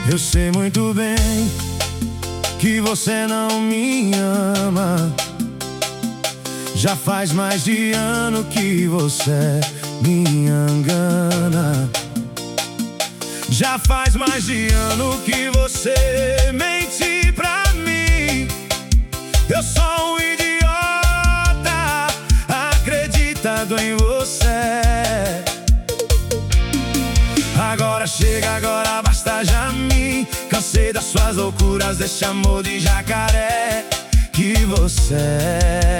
Eu sei muito bem que você não me ama. Já faz mais de ano que você me engana. Já faz mais de ano que você mente pra mim. Eu sou um idiota acreditado em você. Agora chega, agora basta já mim. Cansei das suas loucuras, desse amor de jacaré que você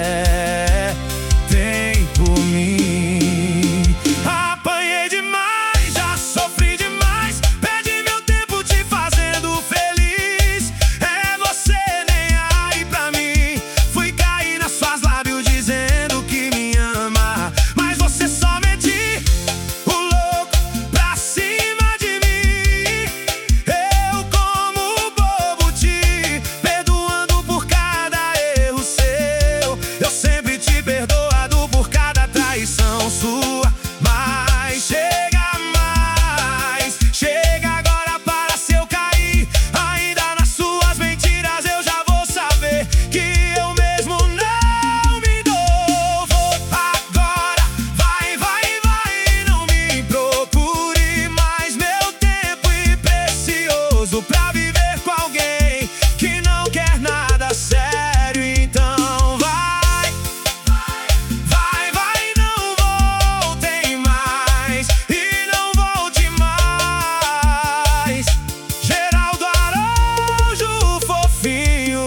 tem por mim. Apanhei demais, já sofri demais, perdi meu tempo te fazendo feliz. É você nem aí pra mim. Fui cair nas suas lábios dizendo que me ama, mas você só mente, o louco pra cima de mim. Eu como bobo te perdoando por cada erro seu. Eu sempre te perdoado por cada traição sua. Mas chega mais, chega agora para se eu cair ainda nas suas mentiras. Eu já vou saber que eu mesmo não me dou. Agora vai, vai, vai, não me procure mais. Meu tempo e precioso pra viver com alguém que não quer nada sério. Então vai, vai, vai, não voltem mais e não volte mais. Geraldo Araújo, fofinho.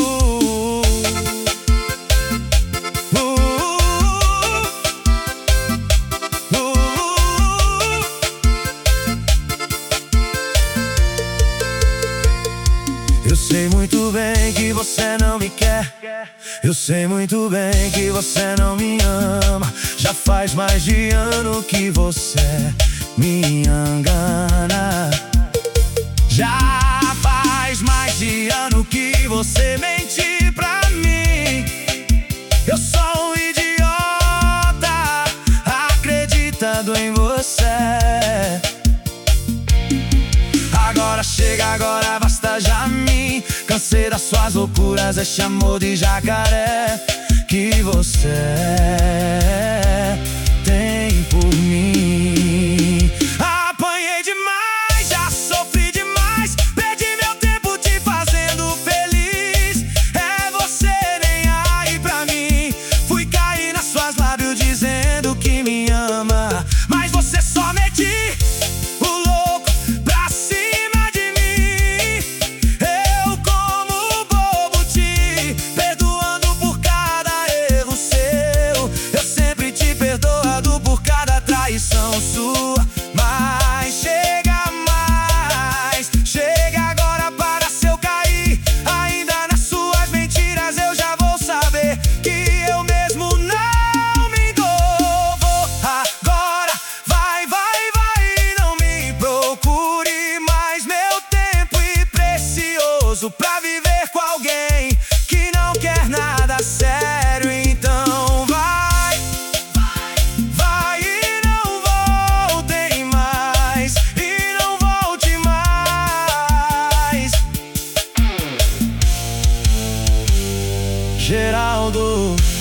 Eu sei muito bem que você não me quer. Eu sei muito bem que você não me ama. Já faz mais de ano que você me engana. Já faz mais de ano que você mente pra mim. Eu sou um idiota acreditando em você. Agora chega, agora basta já mim. Cansei das suas loucuras, esse amor de jacaré que você tem por mim. Apanhei demais, já sofri demais, perdi meu tempo te fazendo feliz. É você nem aí pra mim. Fui cair nas suas lábios dizendo que me ama, mas você só mente, o louco pra cima de mim. Eu como bobo te perdoando por cada erro seu. Eu sempre te perdoado por cada traição sua. Mas chega mais, chega agora para se eu cair ainda nas suas mentiras. Eu já vou saber que eu mesmo não me dou. Agora vai, vai, vai, não me procure mais. Meu tempo e precioso pra viver com alguém que não quer nada sério. Então vai, vai e não voltem mais e não volte mais. Geraldo